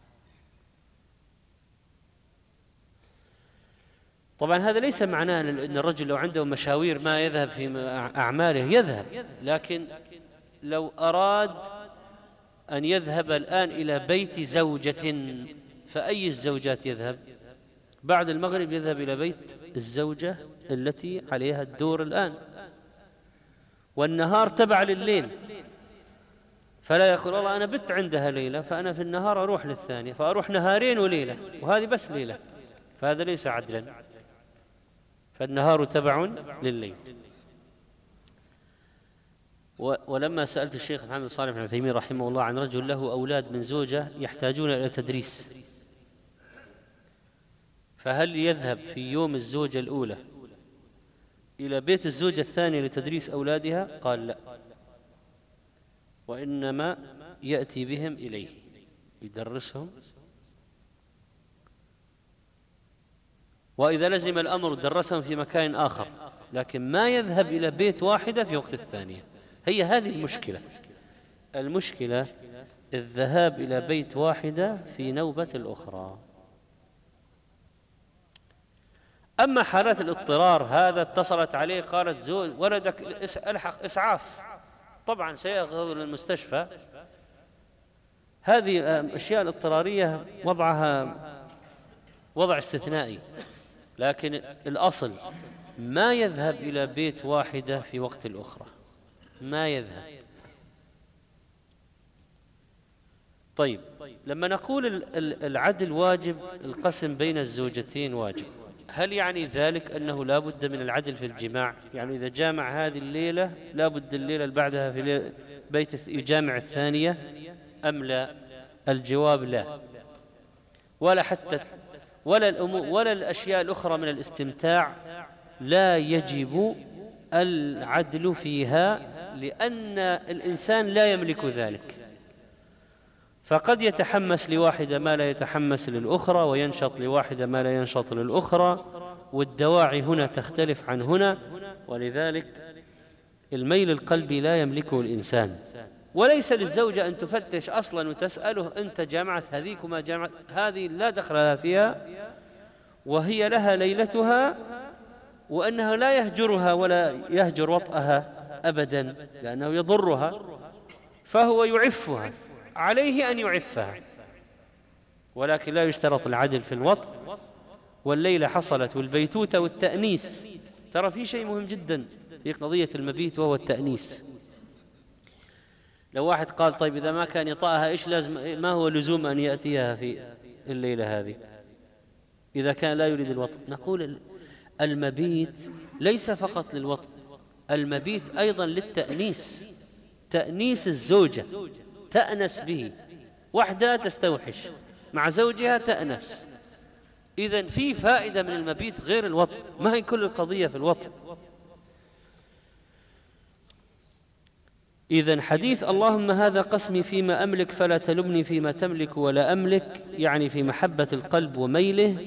طبعا هذا ليس معناه أن الرجل لو عنده مشاوير ما يذهب في أعماله يذهب، لكن لو أراد أن يذهب الآن إلى بيت زوجة، فأي الزوجات يذهب؟ بعد المغرب يذهب إلى بيت الزوجة التي عليها الدور الآن، والنهار تبع لليل، فلا يقول والله أنا بت عندها ليلة فأنا في النهار أروح للثانية، فأروح نهارين وليلة وهذه بس ليلة، فهذا ليس عدلا، فالنهار تبع لليل. ولما سألت الشيخ محمد صالح بن عثيمين رحمه الله عن رجل له أولاد من زوجة يحتاجون إلى تدريس، فهل يذهب في يوم الزوجة الأولى إلى بيت الزوجة الثانية لتدريس أولادها؟ قال لا، وإنما يأتي بهم إليه يدرسهم، وإذا لزم الأمر درسهم في مكان آخر، لكن ما يذهب إلى بيت واحدة في وقت الثانية. هي هذه المشكلة الذهاب إلى بيت واحدة في نوبة الأخرى. أما حالات الاضطرار، هذا اتصلت عليه قالت زوج ولدك ألحق إسعاف، طبعا سيأخذ للمستشفى. هذه الأشياء الاضطرارية وضعها وضع استثنائي، لكن الأصل ما يذهب إلى بيت واحدة في وقت الأخرى، ما يذهب. طيب، لما نقول العدل واجب، القسم بين الزوجتين واجب، هل يعني ذلك أنه لا بد من العدل في الجماع؟ يعني إذا جامع هذه الليلة لا بد الليلة اللي بعدها في بيت يجامع الثانية أم لا؟ الجواب لا، ولا حتى ولا الأشياء الأخرى من الاستمتاع لا يجب العدل فيها، لأن الإنسان لا يملك ذلك، فقد يتحمس لواحدة ما لا يتحمس للأخرى، وينشط لواحدة ما لا ينشط للأخرى، والدواعي هنا تختلف عن هنا، ولذلك الميل القلبي لا يملكه الإنسان. وليس للزوجة أن تفتش أصلا وتسأله أنت جامعت هذيك وما جامعت هذه، لا دخل لها فيها، وهي لها ليلتها، وأنه لا يهجرها ولا يهجر وطئها أبدا لأنه يضرها، فهو يعفها، عليه أن يعفها، ولكن لا يشترط العدل في الوطء. والليلة حصلت والبيتوتة والتأنيس، ترى في شيء مهم جدا في قضية المبيت وهو التأنيس. لو واحد قال طيب إذا ما كان يطأها إيش لازم، ما هو لزوم أن يأتيها في الليلة هذه إذا كان لا يريد الوطء؟ نقول المبيت ليس فقط للوطء، المبيت أيضا للتأنيس، تأنيس الزوجة، تأنس به، وحدها تستوحش مع زوجها تأنس. إذن في فائدة من المبيت غير الوطء، ما هي كل القضية في الوطء. إذن حديث اللهم هذا قسمي فيما أملك فلا تلمني فيما تملك ولا أملك، يعني في محبة القلب وميله.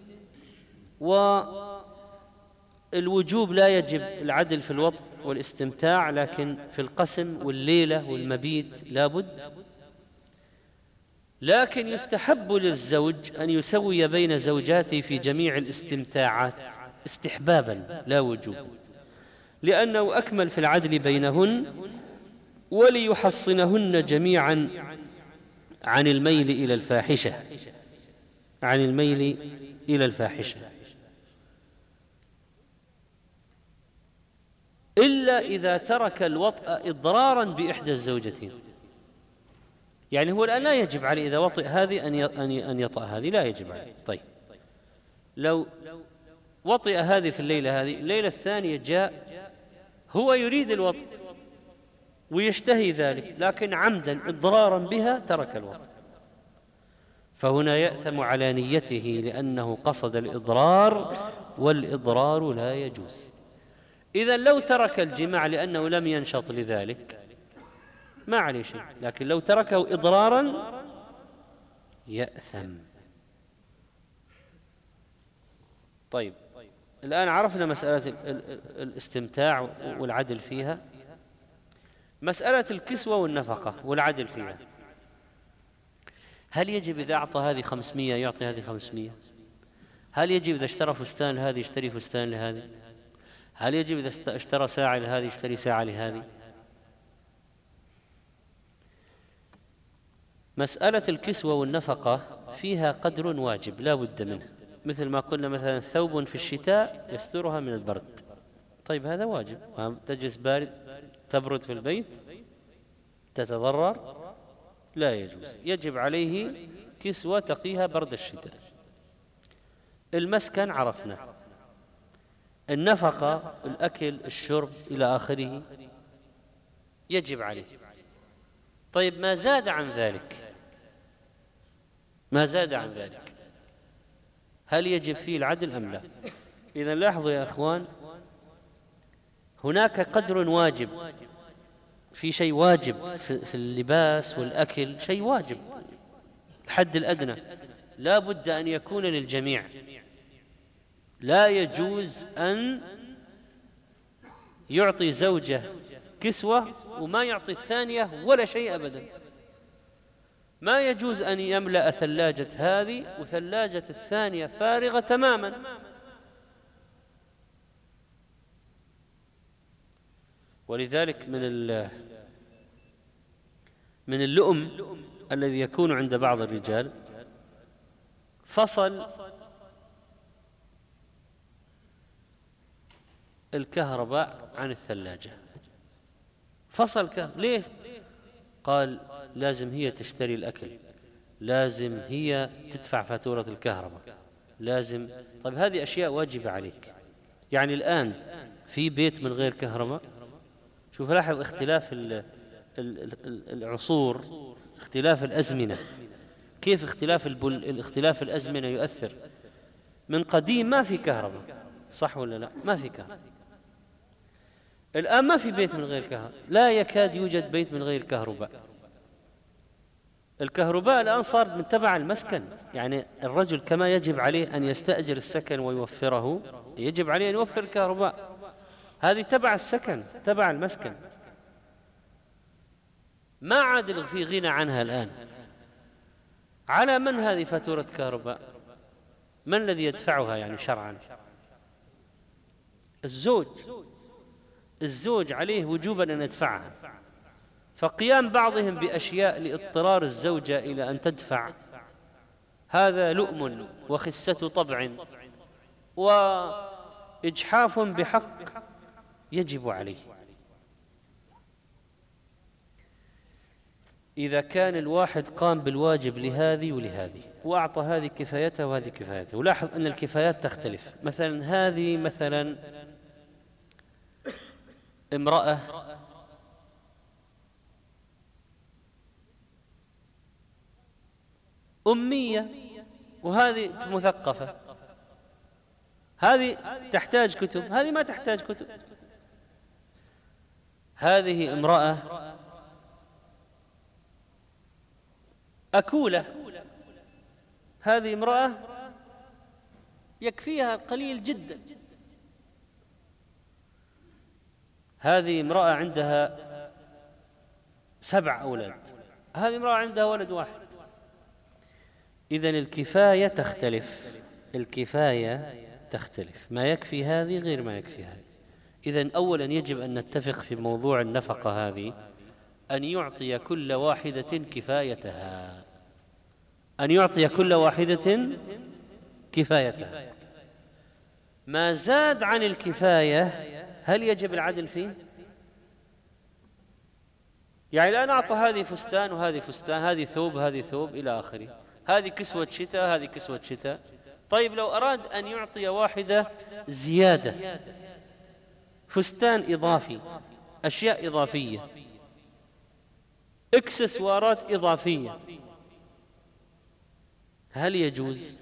والوجوب لا يجب العدل في الوطء والاستمتاع، لكن في القسم والليلة والمبيت لا بد. لكن يستحب للزوج أن يسوي بين زوجاته في جميع الاستمتاعات استحبابا لا وجوب، لأنه أكمل في العدل بينهن، وليحصنهن جميعا عن الميل إلى الفاحشة، عن الميل إلى الفاحشة، إلا إذا ترك الوطأ إضرارا بإحدى الزوجتين. يعني هو الآن لا يجب عليه إذا وطئ هذه أن يطأ هذه، لا يجب عليه. طيب لو وطئ هذه في الليلة هذه، الليلة الثانية جاء هو يريد الوطئ ويشتهي ذلك، لكن عمدا إضرارا بها ترك الوطئ، فهنا يأثم على نيته لأنه قصد الإضرار، والإضرار لا يجوز. إذا لو ترك الجماع لأنه لم ينشط لذلك ما عليه شيء، لكن لو تركه إضرارا يأثم. طيب الآن عرفنا مسألة الاستمتاع والعدل فيها. مسألة الكسوة والنفقة والعدل فيها، هل يجب إذا أعطى هذه 500 يعطي هذه 500؟ هل يجب إذا اشترى فستان لهذه يشتري فستان لهذه؟ هل يجب إذا اشترى ساعة لهذه يشتري ساعة لهذه؟ مسألة الكسوة والنفقة فيها قدر واجب لا بد منه، مثل ما قلنا مثلا ثوب في الشتاء يسترها من البرد، طيب هذا واجب. تجلس بارد تبرد في البيت تتضرر، لا يجوز. يجب عليه كسوة تقيها برد الشتاء. المسكن عرفنا، النفقة الأكل الشرب إلى آخره يجب عليه. طيب ما زاد عن ذلك، ما زاد عن ذلك هل يجب فيه العدل أم لا؟ إذا لاحظوا يا أخوان، هناك قدر واجب، في شيء واجب في اللباس والأكل، شيء واجب الحد الأدنى لا بد أن يكون للجميع. لا يجوز أن يعطي زوجة كسوة وما يعطي الثانية ولا شيء أبدا. ما يجوز أن يملأ ثلاجة هذه وثلاجة الثانية فارغة تماما. ولذلك من اللؤم الذي يكون عند بعض الرجال فصل الكهرباء عن الثلاجة، فصل ليه؟ قال لازم هي تشتري الأكل، لازم هي تدفع فاتورة الكهرباء، لازم. طيب هذه أشياء واجبة عليك. يعني الآن في بيت من غير كهرباء، شوف لاحظ اختلاف العصور، اختلاف الأزمنة، كيف اختلاف الأزمنة يؤثر. من قديم ما في كهرباء، صح ولا لا؟ ما في كهرباء. الآن ما في بيت من غير كهرباء، لا يكاد يوجد بيت من غير كهرباء. الكهرباء الآن صار من تبع المسكن، يعني الرجل كما يجب عليه أن يستأجر السكن ويوفره، يجب عليه أن يوفر الكهرباء. هذه تبع السكن، تبع المسكن، ما عاد في غنى عنها الآن. على من هذه فاتورة كهرباء؟ من الذي يدفعها يعني شرعا؟ الزوج عليه وجوبا أن يدفعها. فقيام بعضهم بأشياء لاضطرار الزوجة إلى أن تدفع هذا لؤم وخسة طبع وإجحاف بحق يجب عليه. إذا كان الواحد قام بالواجب لهذه ولهذه وأعطى هذه كفايتها وهذه كفايتها، ولاحظ أن الكفايات تختلف. مثلا هذه مثلا امرأة أمية وهذه مثقفة، هذه تحتاج كتب، هذه ما تحتاج كتب. هذه امرأة أكولة، هذه امرأة يكفيها قليل جدا. هذه امرأة عندها 7 أولاد، هذه امرأة عندها ولد واحد. إذن الكفاية تختلف، الكفاية تختلف، ما يكفي هذه غير ما يكفي هذه. إذن أولا يجب أن نتفق في موضوع النفقة هذه أن يعطي كل واحدة كفايتها، أن يعطي كل واحدة كفايتها. ما زاد عن الكفاية هل يجب العدل فيه؟ يعني الآن أعطى هذه فستان وهذه فستان، هذه ثوب هذه ثوب إلى آخره، هذه كسوة شتاء هذه كسوة شتاء. طيب لو أراد أن يعطي واحدة زيادة، فستان إضافي، أشياء إضافية، إكسسوارات إضافية، هل يجوز؟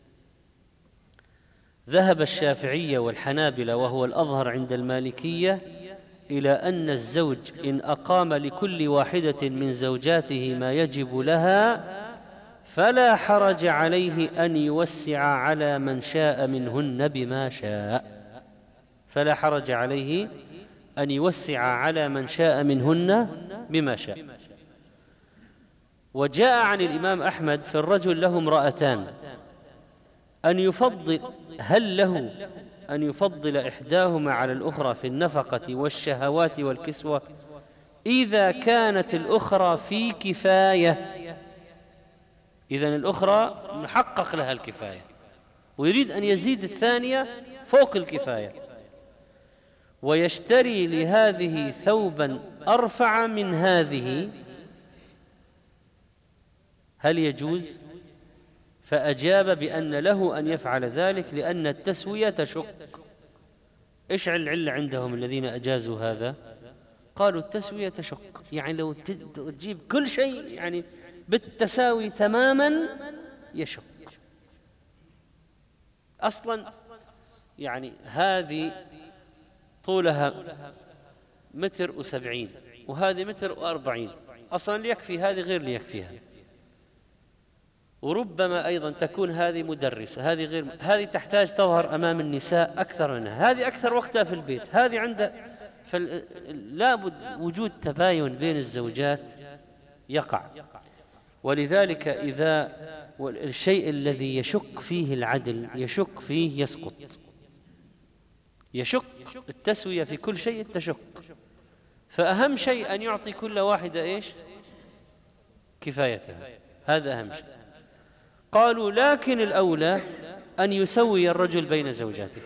ذهب الشافعية والحنابلة وهو الأظهر عند المالكية إلى أن الزوج إن أقام لكل واحدة من زوجاته ما يجب لها فلا حرج عليه أن يوسع على من شاء منهن بما شاء، فلا حرج عليه أن يوسع على من شاء منهن بما شاء. وجاء عن الإمام أحمد في الرجل له امرأتان هل له أن يفضل إحداهما على الأخرى في النفقة والشهوات والكسوة إذا كانت الأخرى في كفاية؟ إذن الأخرى محقق لها الكفاية ويريد أن يزيد الثانية فوق الكفاية، ويشتري لهذه ثوبا أرفع من هذه، هل يجوز؟ فأجاب بأن له أن يفعل ذلك لأن التسوية تشق. إيش العلة عندهم الذين أجازوا هذا؟ قالوا التسوية تشق، يعني لو تجيب كل شيء يعني بالتساوي تماما يشق. أصلا يعني هذه طولها 1.70 وهذه 1.40، أصلا ليكفي هذه غير ليكفيها. وربما أيضا تكون هذه مدرسة، هذه غير، هذه تحتاج تظهر أمام النساء أكثر منها، هذه أكثر وقتها في البيت، هذه عندها، لابد وجود تباين بين الزوجات يقع. ولذلك إذا الشيء الذي يشق فيه العدل يشق فيه يسقط، يشق التسوية في كل شيء تشق. فأهم شيء أن يعطي كل واحدة إيش؟ كفايتها، هذا أهم شيء. قالوا لكن الأولى أن يسوي الرجل بين زوجاته،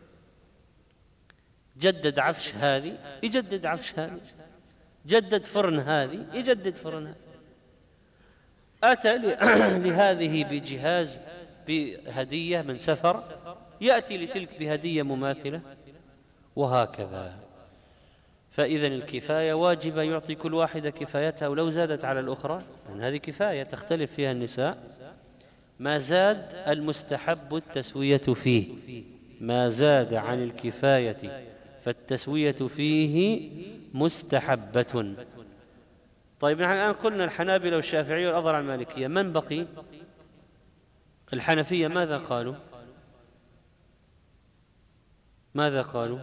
جدد عفش هذه يجدد عفش هذه، جدد فرن هذه يجدد فرن هذه، أتى لهذه بجهاز بهدية من سفر يأتي لتلك بهدية مماثلة وهكذا. فإذا الكفاية واجبة، يعطي كل واحدة كفايتها، ولو زادت على الأخرى لأن هذه كفاية تختلف فيها النساء. ما زاد المستحب التسوية فيه، ما زاد عن الكفاية فالتسوية فيه مستحبة. طيب نحن الآن قلنا الحنابلة والشافعية والأظهر على المالكية، من بقي؟ الحنفية ماذا قالوا؟ ماذا قالوا؟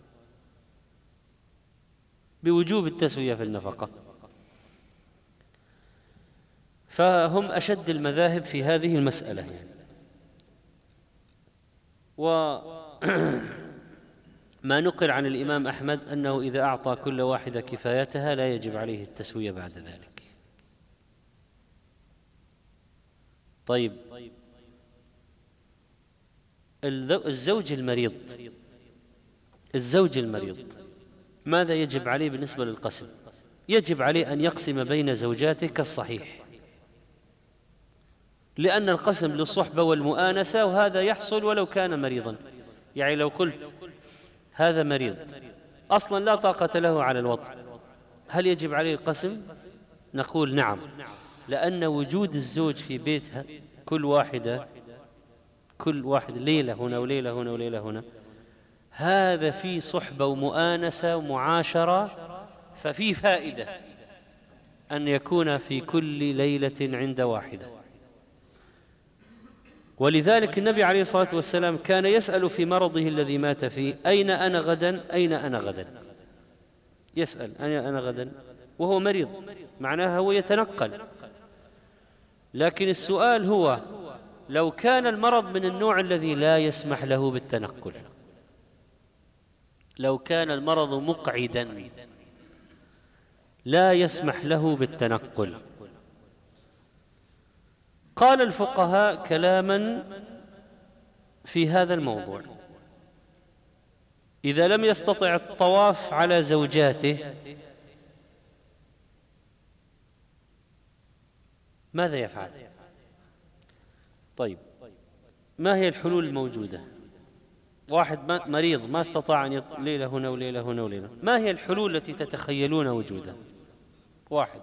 بوجوب التسوية في النفقة. فهم أشد المذاهب في هذه المسألة. وما نقل عن الإمام أحمد أنه إذا أعطى كل واحدة كفايتها لا يجب عليه التسوية بعد ذلك. طيب الزوج المريض، الزوج المريض ماذا يجب عليه بالنسبة للقسم؟ يجب عليه أن يقسم بين زوجاته كالصحيح، لأن القسم للصحبة والمؤانسة، وهذا يحصل ولو كان مريضا. يعني لو قلت هذا مريض أصلا لا طاقة له على الوطء، هل يجب عليه القسم؟ نقول نعم، لأن وجود الزوج في بيتها كل واحد ليلة هنا وليلة هنا وليلة هنا، هذا في صحبة ومؤانسة ومعاشرة، ففي فائدة أن يكون في كل ليلة عند واحدة. ولذلك النبي عليه الصلاة والسلام كان يسأل في مرضه الذي مات فيه أين أنا غدا، أين أنا غدا، يسأل أين أنا غدا وهو مريض، معناها هو يتنقل. لكن السؤال هو لو كان المرض من النوع الذي لا يسمح له بالتنقل، لو كان المرض مقعدا لا يسمح له بالتنقل. قال الفقهاء كلاما في هذا الموضوع: إذا لم يستطع الطواف على زوجاته ماذا يفعل؟ طيب، ما هي الحلول الموجودة؟ واحد مريض ما استطاع أن ليلة هنا وليلة هنا وليلة، ما هي الحلول التي تتخيلون وجودها؟ واحد،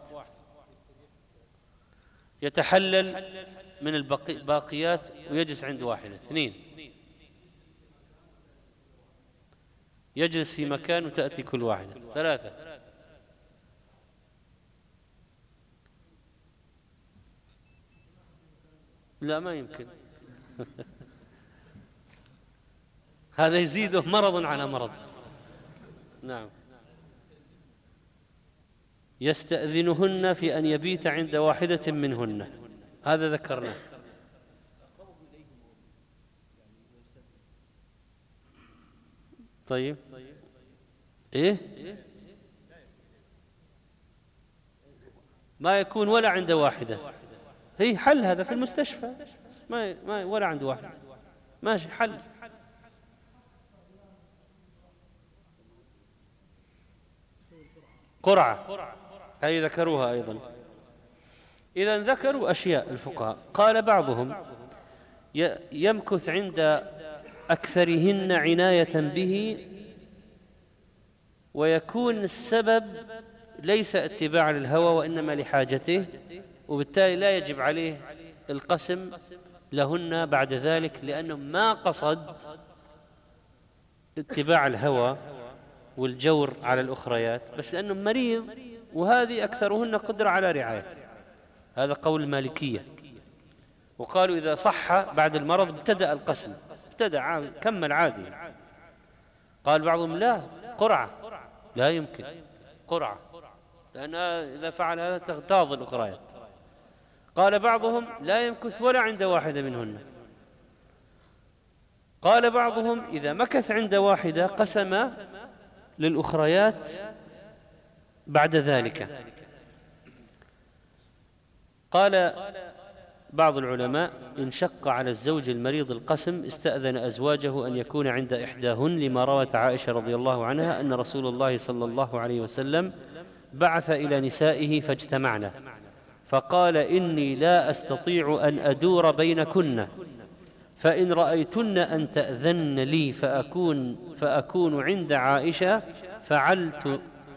يتحلل من الباقيات ويجلس عند واحدة. اثنين، يجلس في مكان وتأتي كل واحدة. ثلاثة، لا ما يمكن. هذا يزيده مرض على مرض. نعم، يستأذنهن في أن يبيت عند واحدة منهن، هذا ذكرناه. طيب، إيه؟ ما يكون ولا عند واحدة، هي حل هذا في المستشفى، ما ولا عند واحدة، ماشي حل. قرعة، هذه ذكروها أيضا. إذا ذكروا أشياء الفقهاء. قال بعضهم: يمكث عند أكثرهن عناية به، ويكون السبب ليس اتباع للهوى وإنما لحاجته، وبالتالي لا يجب عليه القسم لهن بعد ذلك، لأنه ما قصد اتباع الهوى والجور على الأخريات، بس لأنه مريض وهذه أكثرهن قدرة على رعايته. هذا قول المالكية. وقالوا إذا صح بعد المرض ابتدأ القسم، ابتدأ كمل عادي. قال بعضهم: لا، قرعة، لا يمكن قرعة، لأن إذا فعل هذا تغتاظ الأخريات. قال بعضهم: لا يمكث ولا عند واحدة منهن. قال بعضهم: إذا مكث عند واحدة قسم للأخريات بعد ذلك. قال بعض العلماء: إن شق على الزوج المريض القسم استأذن أزواجه أن يكون عند إحداهن، لما روت عائشة رضي الله عنها أن رسول الله صلى الله عليه وسلم بعث إلى نسائه فاجتمعنا، فقال: إني لا أستطيع أن أدور بينكن، فإن رأيتن أن تأذن لي فأكون عند عائشة فعلت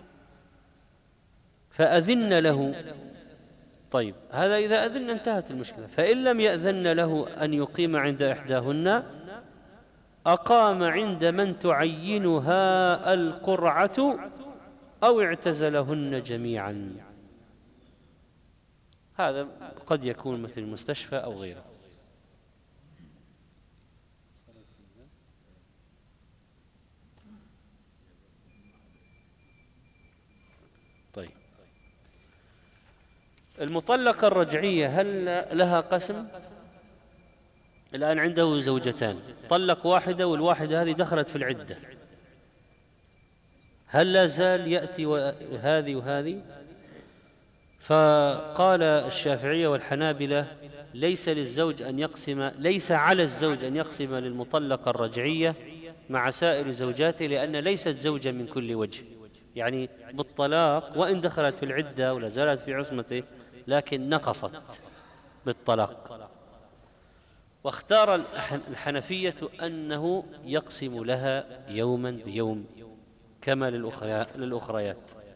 فأذن له. طيب، هذا إذا أذن انتهت المشكلة. فإن لم يأذن له أن يقيم عند إحداهن أقام عند من تعينها القرعة أو اعتزلهن جميعا. هذا قد يكون مثل المستشفى أو غيره. طيب، المطلقة الرجعية هل لها قسم؟ الآن عنده زوجتان، طلق واحدة والواحدة هذه دخلت في العدة، هل لا زال يأتي هذه وهذه؟ فقال الشافعية والحنابلة: ليس على الزوج أن يقسم للمطلقة الرجعية مع سائر زوجاته، لأن ليست زوجة من كل وجه، يعني بالطلاق وإن دخلت في العدة ولا زالت في عصمته لكن نقصت بالطلاق. واختار الحنفية أنه يقسم لها يوما بيوم كما للأخريات.